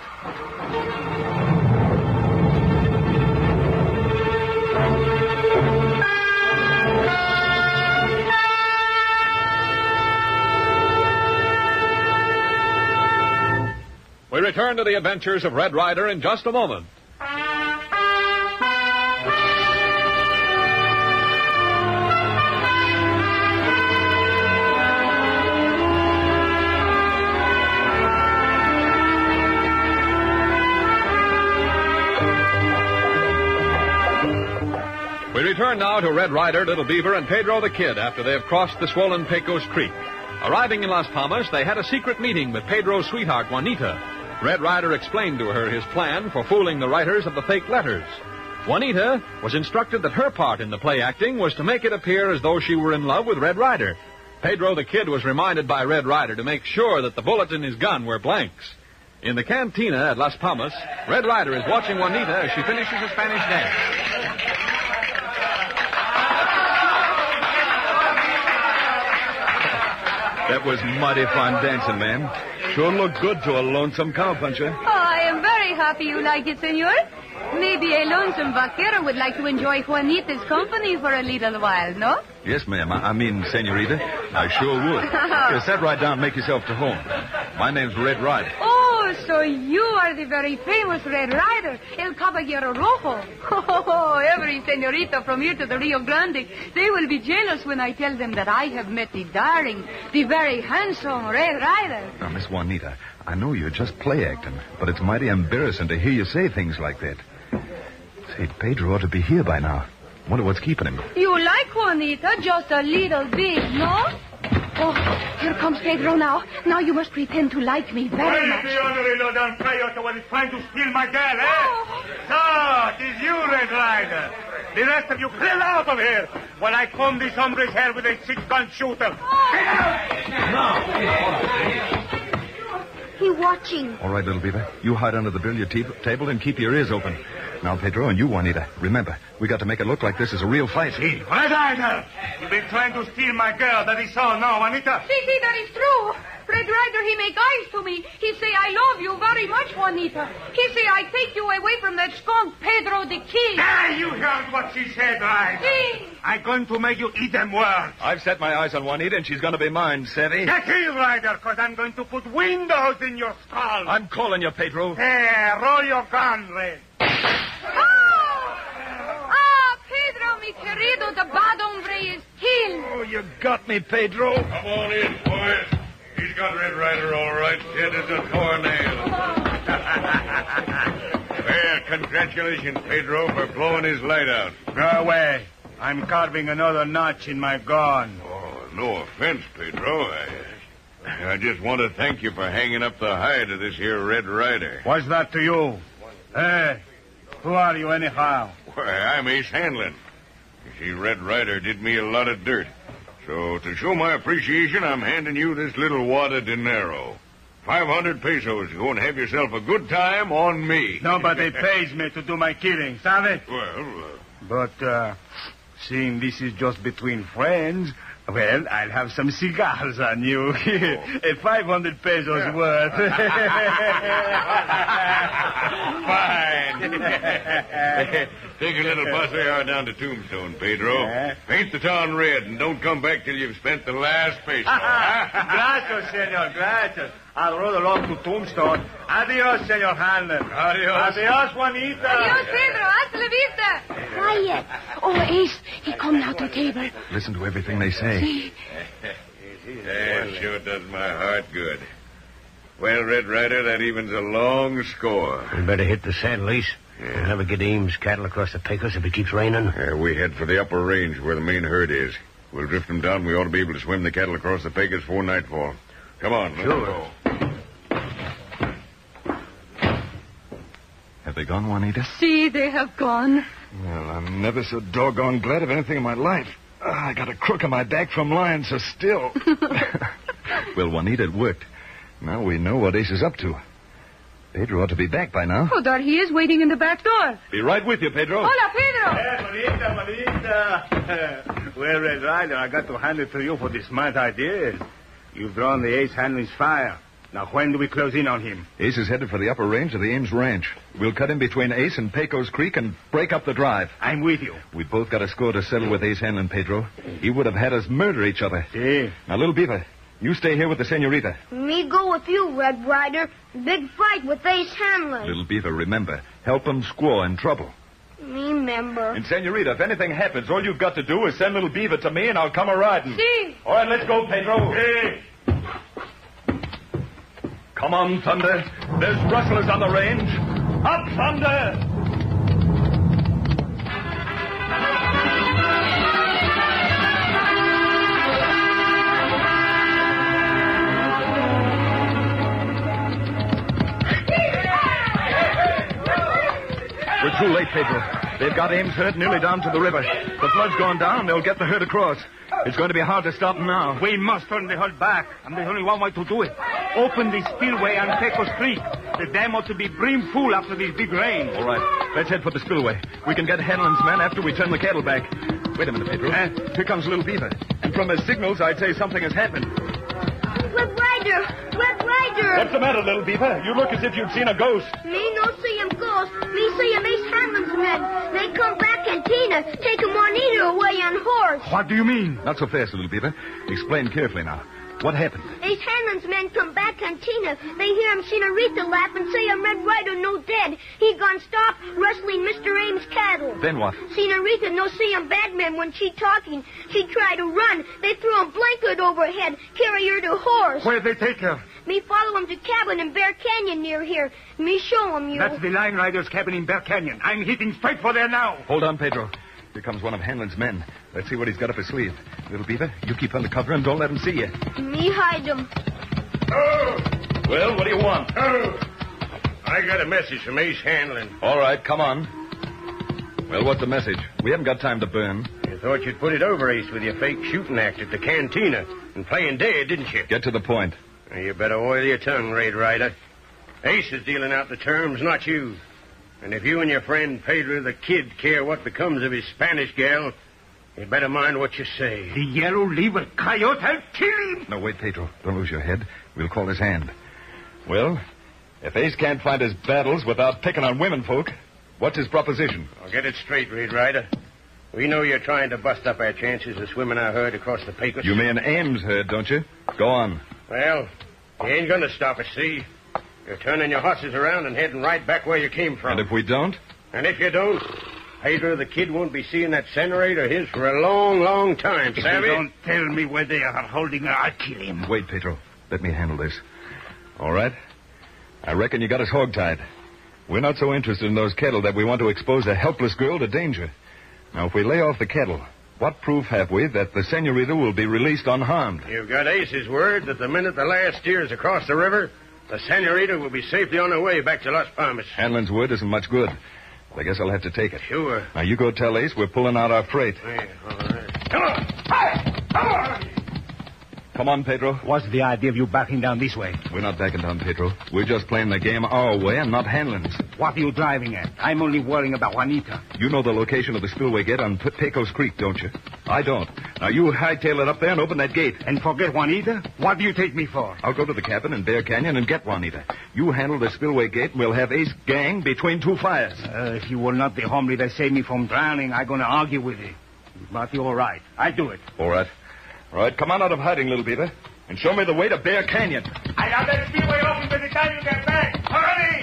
We return to the adventures of Red Ryder in just a moment. We return now to Red Ryder, Little Beaver, and Pedro the Kid after they have crossed the swollen Pecos Creek. Arriving in Las Palmas, they had a secret meeting with Pedro's sweetheart, Juanita. Red Ryder explained to her his plan for fooling the writers of the fake letters. Juanita was instructed that her part in the play acting was to make it appear as though she were in love with Red Ryder. Pedro the Kid was reminded by Red Ryder to make sure that the bullets in his gun were blanks. In the cantina at Las Palmas, Red Ryder is watching Juanita as she finishes a Spanish dance. That was mighty fine dancing, ma'am. Sure looked good to a lonesome cowpuncher. Oh, I am very happy you like it, senor. Maybe a lonesome vaquero would like to enjoy Juanita's company for a little while, no? Yes, ma'am. I, I mean, senorita, I sure would. Here, sit right down and make yourself to home. My name's Red Ryder. Oh, so you are the very famous Red Ryder, El Caballero Rojo. Oh, every senorita from here to the Rio Grande, they will be jealous when I tell them that I have met the daring, the very handsome Red Ryder. Now, Miss Juanita, I know you're just play acting, but it's mighty embarrassing to hear you say things like that. Say, Pedro ought to be here by now. Wonder what's keeping him. You like Juanita just a little bit, no? Oh, here comes Pedro now. Now you must pretend to like me very much. Why the honorary low down coyote when he's trying to steal my girl, eh? Oh. So, it is you, Red Ryder. The rest of you clear out of here while I comb this hombre's hair with a six-gun shooter. Oh. Get out! He watching. All right, little beaver. You hide under the billiard te- table and keep your ears open. Now, Pedro, and you, Juanita, remember, we got to make it look like this is a real fight. See, Red Ryder! You've been trying to steal my girl. That is all now, Juanita. See, see, that is true. Red Ryder, he make eyes to me. He say, I love you very much, Juanita. He say, I take you away from that skunk, Pedro the Kid. Ah, you heard what she said, Ryder. See? I'm going to make you eat them words. I've set my eyes on Juanita, and she's going to be mine, savvy? Get here, Ryder, because I'm going to put windows in your skull. I'm calling you, Pedro. There, roll your gun, Red. Oh! Ah, Pedro, mi querido, the bad hombre is killed. Oh, you got me, Pedro. Come on in, boys. He's got Red Ryder all right, dead as a doornail. Well, congratulations, Pedro, for blowing his light out. Go away. I'm carving another notch in my gun. Oh, no offense, Pedro. I, I just want to thank you for hanging up the hide of this here Red Rider. What's that to you? Hey, who are you anyhow? Why, I'm Ace Hanlon. You see, Red Rider did me a lot of dirt. So to show my appreciation, I'm handing you this little wad of dinero. Five hundred pesos. Go and have yourself a good time on me. Nobody pays me to do my killing, sabe? Well, uh... But, uh, seeing this is just between friends, well, I'll have some cigars on you. Oh. five hundred pesos worth. Fine. Take a little pasear down to Tombstone, Pedro. Yeah. Paint the town red and don't come back till you've spent the last peso. Gracias, senor, gracias. I'll roll along to Tombstone. Adios, senor Hanlon. Adios. Adios, Juanita. Adios, Pedro. Hasta la vista. Quiet. Oh, Ace, he come now to table. Listen to everything they say. See. That sure does my heart good. Well, Red Rider, that evens a long score. We better hit the saddle, Ace. Yeah. We'll never get Ames' cattle across the Pecos if it keeps raining. Yeah, we head for the upper range where the main herd is. We'll drift them down. We ought to be able to swim the cattle across the Pecos before nightfall. Come on, let's sure. go. Have they gone, Juanita? See, they have gone. Well, I'm never so doggone glad of anything in my life. Uh, I got a crook in my back from lying so still. Well, Juanita, it worked. Now we know what Ace is up to. Pedro ought to be back by now. Oh, there he is waiting in the back door. Be right with you, Pedro. Hola, Pedro. Hey, Juanita, Juanita. Well, Red Rider, I got to hand it to you for the smart ideas. You've drawn the Ace Hanlon's fire. Now, when do we close in on him? Ace is headed for the upper range of the Ames Ranch. We'll cut in between Ace and Pecos Creek and break up the drive. I'm with you. We both got a score to settle with Ace Hanlon, Pedro. He would have had us murder each other. See. Now, Little Beaver, you stay here with the senorita. Me go with you, Red Rider. Big fight with Ace Hanlon. Little Beaver, remember, help him squaw in trouble. Me member. And, senorita, if anything happens, all you've got to do is send Little Beaver to me and I'll come a-riding. See. All right, let's go, Pedro. Hey. Come on, Thunder. There's rustlers on the range. Up, Thunder! We're too late, Pedro. They've got Ames' herd nearly down to the river. The flood's gone down, and they'll get the herd across. It's going to be hard to stop them now. We must turn the herd back. I'm the only one way to do it. Open the spillway on Pecos Creek. The dam ought to be brim full after these big rains. All right. Let's head for the spillway. We can get Hanlon's men after we turn the cattle back. Wait a minute, Pedro. Uh, Here comes Little Beaver. And from his signals, I'd say something has happened. Red Rider! Red Rider! What's the matter, Little Beaver? You look as if you'd seen a ghost. Me no see him ghost. Me see him Ace Hanlon's men. They come back and Tina take him Juanita away on horse. What do you mean? Not so fast, Little Beaver. Explain carefully now. What happened? Ace Hanlon's men come back on Tina. They hear him Senorita laugh and say a Red Rider no dead. He gone stop wrestling Mister Ames' cattle. Then what? Senorita no see him bad men when she talking. She try to run. They throw a blanket overhead, carry her to horse. Where'd they take her? Me follow him to cabin in Bear Canyon near here. Me show him you. That's the Line Rider's cabin in Bear Canyon. I'm hitting straight for there now. Hold on, Pedro. Here comes one of Hanlon's men. Let's see what he's got up his sleeve. Little Beaver, you keep under cover and don't let him see you. Me hide him. Oh! Well, what do you want? Oh! I got a message from Ace Hanlon. All right, come on. Well, what's the message? We haven't got time to burn. You thought you'd put it over, Ace, with your fake shooting act at the cantina and playing dead, didn't you? Get to the point. Well, you better oil your tongue, Red Rider. Ace is dealing out the terms, not you. And if you and your friend Pedro the Kid care what becomes of his Spanish gal, you'd better mind what you say. The yellow-livered coyote, I'll kill him! No, wait, Pedro. Don't lose your head. We'll call his hand. Well, if Ace can't find his battles without picking on women folk, what's his proposition? I'll get it straight, Red Rider. We know you're trying to bust up our chances of swimming our herd across the Pecos. You mean Ames' herd, don't you? Go on. Well, you ain't going to stop us, see? You're turning your horses around and heading right back where you came from. And if we don't? And if you don't, Pedro the Kid won't be seeing that senorita of his for a long, long time, if savvy? you don't tell me where they are holding her, I'll kill him. Wait, Pedro. Let me handle this. All right? I reckon you got us hogtied. We're not so interested in those cattle that we want to expose a helpless girl to danger. Now, if we lay off the cattle, What proof have we that the senorita will be released unharmed? You've got Ace's word that the minute the last steers across the river, the senorita will be safely on her way back to Las Palmas. Hanlon's word isn't much good. I guess I'll have to take it. Sure. Now, you go tell Ace we're pulling out our freight. Yeah, all right. Come on! Hey! Come on! Come on, Pedro. What's the idea of you backing down this way? We're not backing down, Pedro. We're just playing the game our way and not Hanlon's. What are you driving at? I'm only worrying about Juanita. You know the location of the spillway gate on P- Pecos Creek, don't you? I don't. Now, you hightail it up there and open that gate. And forget Juanita? What do you take me for? I'll go to the cabin in Bear Canyon and get Juanita. You handle the spillway gate, and we'll have Ace gang between two fires. Uh, if you will not the hombre that saved me from drowning, I'm going to argue with you. But you're all right. I'll do it. All right. All right, come on out of hiding, little beaver, and show me the way to Bear Canyon. I got that speedway open by the time you get back. Hurry!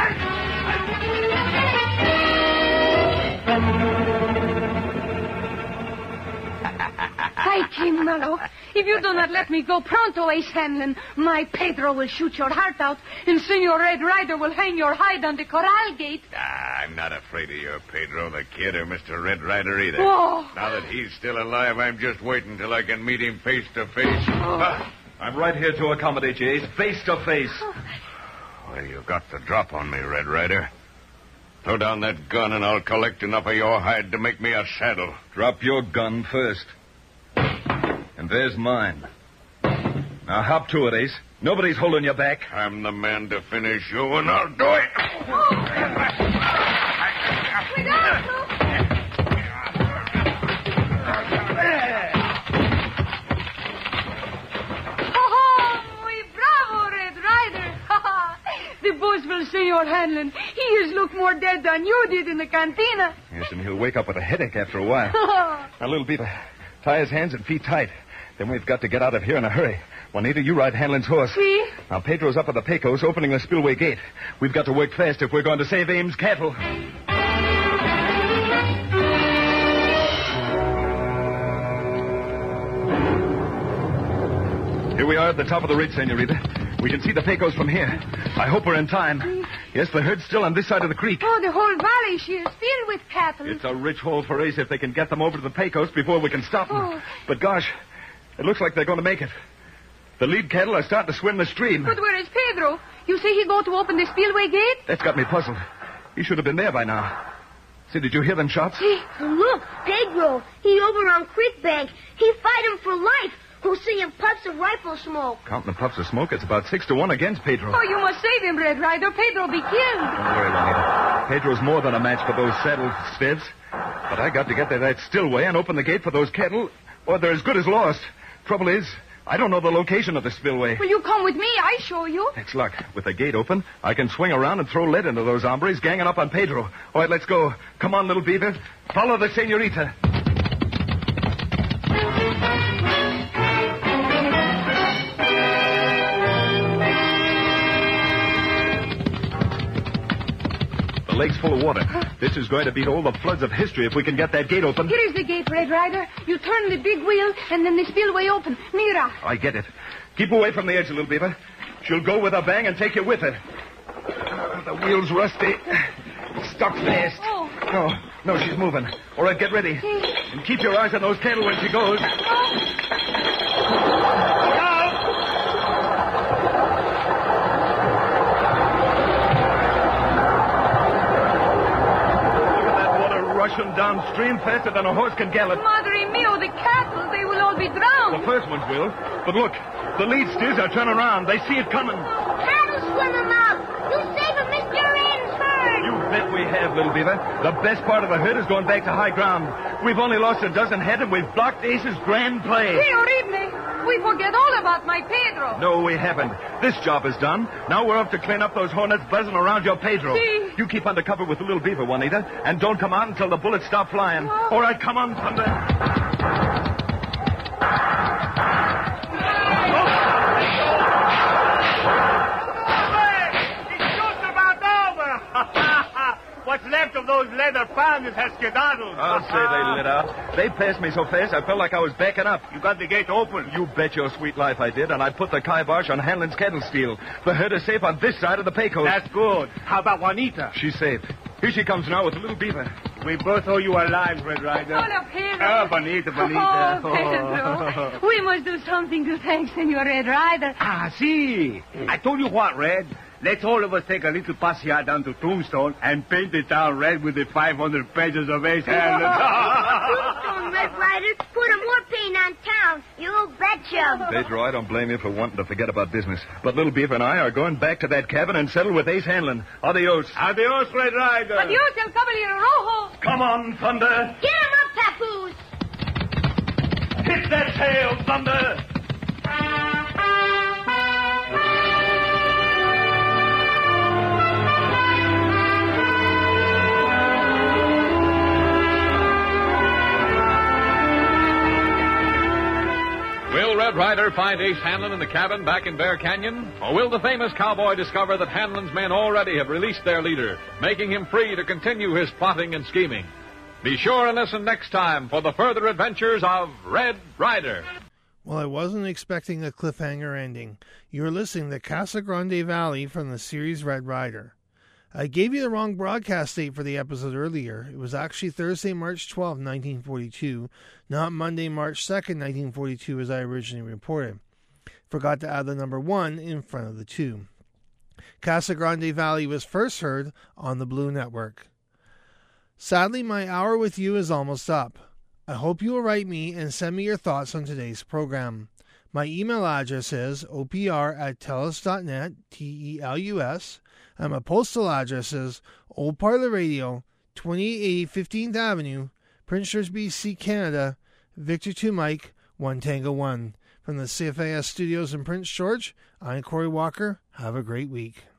Ay, qué malo. If you do not let me go pronto, Ace Hanlon, my Pedro will shoot your heart out, and Senor Red Rider will hang your hide on the corral gate. Ah, I'm not afraid of your Pedro the Kid or Mister Red Rider either. Oh. Now that he's still alive, I'm just waiting till I can meet him face to face. Oh. Ah, I'm right here to accommodate you, Ace, face to face. Oh. Well, you got the drop on me, Red Rider. Throw down that gun and I'll collect enough of your hide to make me a saddle. Drop your gun first. And there's mine. Now hop to it, Ace. Nobody's holding you back. I'm the man to finish you, and I'll do it. Oh, muy bravo, Red Rider. The boss will say your Hanlon. He has looked more dead than you did in the cantina. Yes, and he'll wake up with a headache after a while. Now, little beaver, tie his hands and feet tight. Then we've got to get out of here in a hurry. Juanita, you ride Hanlon's horse. See? Now, Pedro's up at the Pecos, opening the spillway gate. We've got to work fast if we're going to save Ames' cattle. Here we are at the top of the ridge, senorita. We can see the Pecos from here. I hope we're in time. Yes, the herd's still on this side of the creek. Oh, the whole valley, she is filled with cattle. It's a rich haul for Ace if they can get them over to the Pecos before we can stop them. Oh. But gosh, it looks like they're going to make it. The lead cattle are starting to swim the stream. But where is Pedro? You say he go to open the spillway gate? That's got me puzzled. He should have been there by now. See, did you hear them shots? Hey, look, Pedro. He over on Creek Bank. He fight him for life. Who's seeing puffs of rifle smoke? Counting the puffs of smoke, it's about six to one against Pedro. Oh, you must save him, Red Rider. Pedro be killed. Don't worry, Juanita. Pedro's more than a match for those saddle stiffs. But I got to get to that stillway and open the gate for those cattle, or they're as good as lost. Trouble is, I don't know the location of the spillway. Will you come with me? I show you. Next luck. With the gate open, I can swing around and throw lead into those hombres ganging up on Pedro. All right, let's go. Come on, little beaver. Follow the senorita. The lake's full of water. This is going to beat all the floods of history if we can get that gate open. Here is the gate, Red Rider. You turn the big wheel, and then the spillway open. Mira. I get it. Keep away from the edge, little beaver. She'll go with a bang and take you with her. The wheel's rusty. Stuck fast. Oh. No, no, she's moving. All right, get ready. And keep your eyes on those cattle when she goes. Rushing downstream faster than a horse can gallop. Madre mio, the cattle, they will all be drowned. The first ones will. But look, the lead steers are turning around. They see it coming. Cattle swim them out. You save him, Mister Red's herd. You bet we have, little beaver. The best part of the herd is going back to high ground. We've only lost a dozen head, and we've blocked Ace's grand play. Hey, horrible. We forget all about my Pedro. No, we haven't. This job is done. Now we're up to clean up those hornets buzzing around your Pedro. See? You keep under cover with the little beaver, Juanita, and don't come out until the bullets stop flying. Oh. All right, come on, Thunder. What's left of those leather panels has skedaddled. I'll say they lit out. They passed me so fast I felt like I was backing up. You got the gate open. You bet your sweet life I did, and I put the kibosh on Hanlon's cattle steel. The herd is safe on this side of the Pecos. That's good. How about Juanita? She's safe. Here she comes now with the little beaver. We both owe you our lives, Red Rider. Hola, Pedro. Oh, Bonita, Bonita. Oh, Pedro. We must do something to thank Senor Red Rider. Ah, see. I told you what, Red. Let's all of us take a little pasear down to Tombstone and paint the town red with the five hundred pages of Ace Handlon. Tombstone, Red Rider. Put a more paint on town. You betcha. Pedro, I don't blame you for wanting to forget about business. But Little Beaver and I are going back to that cabin and settle with Ace Handlon. Adios. Adios, Red Rider. Adios, El Caballero Rojo. Come on, Thunder. Get him up, Papoose. Hit that tail, Thunder. Will Red Rider find Ace Handlon in the cabin back in Bear Canyon? Or will the famous cowboy discover that Handlon's men already have released their leader, making him free to continue his plotting and scheming? Be sure and listen next time for the further adventures of Red Rider. Well, I wasn't expecting a cliffhanger ending. You're listening to Casa Grande Valley from the series Red Rider. I gave you the wrong broadcast date for the episode earlier. It was actually Thursday, March twelfth, nineteen forty-two, not Monday, March second, nineteen forty-two, as I originally reported. Forgot to add the number one in front of the two. Casa Grande Valley was first heard on the Blue Network. Sadly, my hour with you is almost up. I hope you will write me and send me your thoughts on today's program. My email address is O P R at telus dot net, T E L U S, and my postal address is Old Parlor Radio, twenty-eight eighty fifteenth Avenue, Prince George, B C, Canada, Victor two Mike, one Tango one. From the C F A S studios in Prince George, I'm Corey Walker. Have a great week.